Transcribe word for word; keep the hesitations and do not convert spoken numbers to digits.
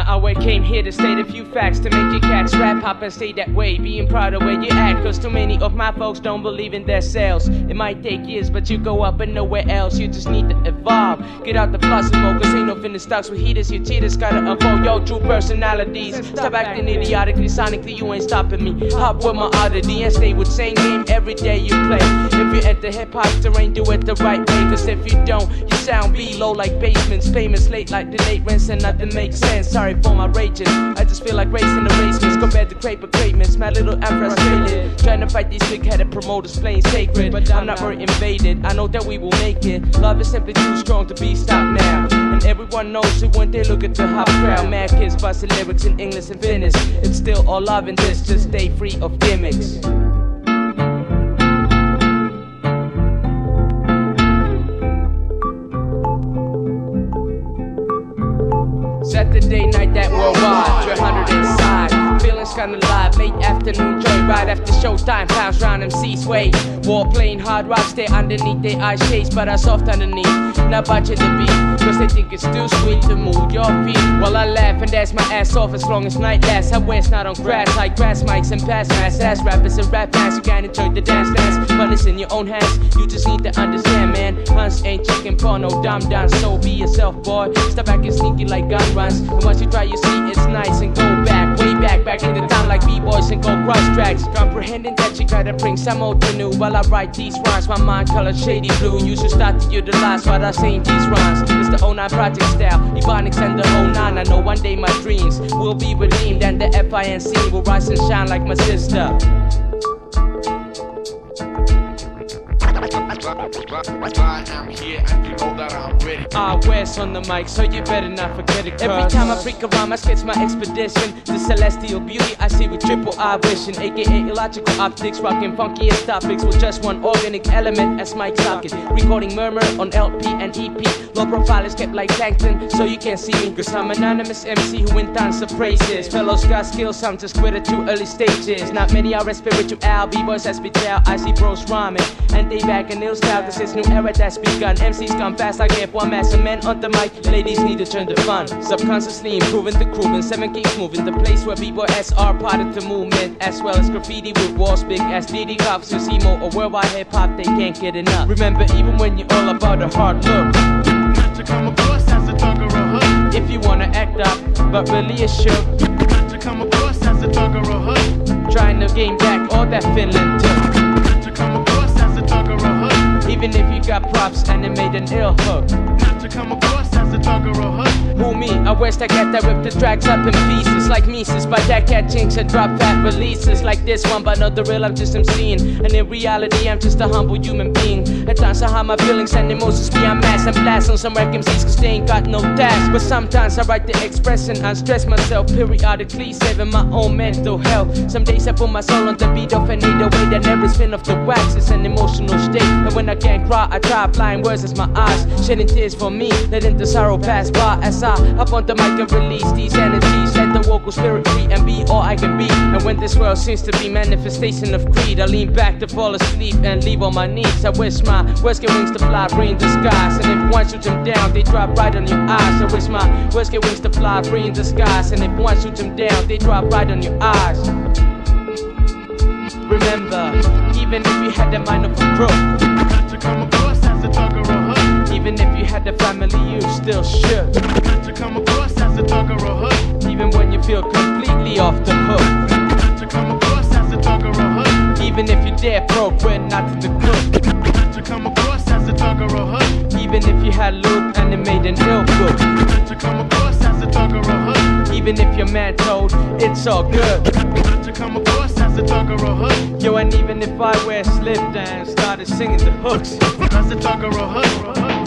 I always came here to state a few facts to make your cats rap, hop and stay that way, being proud of where you at. Cause too many of my folks don't believe in their selves. It might take years, but you go up and nowhere else. You just need to evolve. Get out the flossing mode, cause ain't no finna stocks with heaters. Your cheaters gotta unfold your true personalities. Stop acting idiotically, sonically, you ain't stopping me. Hop with my oddity and stay with same game every day you play. If you enter hip-hop terrain, do it the right way. Cause if you don't, you sound below like basements. Famous late like the late rents and nothing makes sense. Sorry for my rages, I just feel like racing the races compared to crepe agreements. My little I'm frustrated, trying to fight these big-headed promoters playing sacred. But I'm not very invaded, I know that we will make it. Love is simply too strong to be stopped now. And everyone knows it when they look at the hot crowd. Mad kids busting lyrics in English and Finnish. It's still all love in this, just stay free of gimmicks. Saturday night that worldwide, three hundred inside. Feelings kinda live, late afternoon joyride after showtime. Pounds round M C sway. War playing hard rock, stay underneath their eye shades, but I soft underneath. Not watching the beat, cause they think it's too sweet to move your feet. While I laugh and dance my ass off as long as night lasts. I wear not on grass like grass mics and pass mass. Ass rappers and rap fans who can't enjoy the dance dance. But it's in your own hands, you just need to understand, man. Hunts ain't checking porno, dumb down, so be yourself, boy. Step back and sneaky like gun runs. And once you try, you see it's nice and go back, way back, back in the time like B-boys and go cross tracks. Comprehending that you gotta bring some old to new. While I write these rhymes, my mind colored shady blue. You should start to utilize what I say in these rhymes. It's the oh nine project style, Ebonics and the oh nine. I know one day my dreams will be redeemed and the F I N C will rise and shine like my sister. I am here and you know that I'm ready. Ah, Wes on the mic, so you better not forget it. Every time I freak around, I sketch my expedition. The celestial beauty I see with triple eye vision, aka illogical optics, rocking funkiest topics with just one organic element as mic socket. Recording murmur on L P and E P. Low profile is kept like plankton, so you can't see me. Cause I'm an anonymous M C who win tons of praises. Fellows got skills, I'm just quit at too early stages. Not many are spiritual, B-boys as be tell. I see bros rhyming, and they back in ill style. Cause it's new era that's begun. M Cs come fast like F one master men on the mic. Ladies need to turn the fun. Subconsciously improving the groove and seven keeps moving. The place where B-boy S R part of the movement, as well as graffiti with walls big as D D cops. You see more or worldwide hip hop, they can't get enough. Remember, even when you're all about a hard look, Not to come across as a thug or a hood. if you wanna act up, but really it's shook. Not to come across as a thug or a hood. Trying to gain back all that Finland took. Not to come across as a thug or a hood. Even if you got props and it made an ill hook. Not to come across as a thug or a hood. Who me? I wish I get that rip the tracks up in pieces like Mises. But that cat jinx and drop fat releases like this one. But not the real, I'm just MCing. And in reality, I'm just a humble human being. At times I hide my feelings and emotions beyond mass and blast on some wreck M Cs cause they ain't got no task. But sometimes I write the expression, I stress myself periodically, saving my own mental health. Some days I put my soul on the beat off and need a way that never spin off the wax. It's an emotional state. And when I can't cry, I try applying words as my eyes, shedding tears for me, letting the sorrow pass by as I up on the mic and release these energies. Let the vocal spirit free and be all I can be. And when this world seems to be manifestation of greed, I lean back to fall asleep and leave on my knees. I wish my words get wings to fly free in the skies. And if one shoots them down, they drop right on your eyes. I wish my words get wings to fly free in the skies. And if one shoots them down, they drop right on your eyes. Remember, even if you had the mind of a crook, Not to come across as a thug or a hood. even if you had the family, you still should. Not to come across as a thug or a hood. Even when you feel completely off the hook. Not to come across as a thug or a hood. Even if you dare broke, we're not to the cook. Not to come across as a thug or a hood. Even if you had loot and it made an ill book. Not to come across as a thug or a hood. Even if your man told, it's all good. Not to come across as a thug or a hood. Yo, and even if I wear slip and started singing the hooks, As a thug or a hood.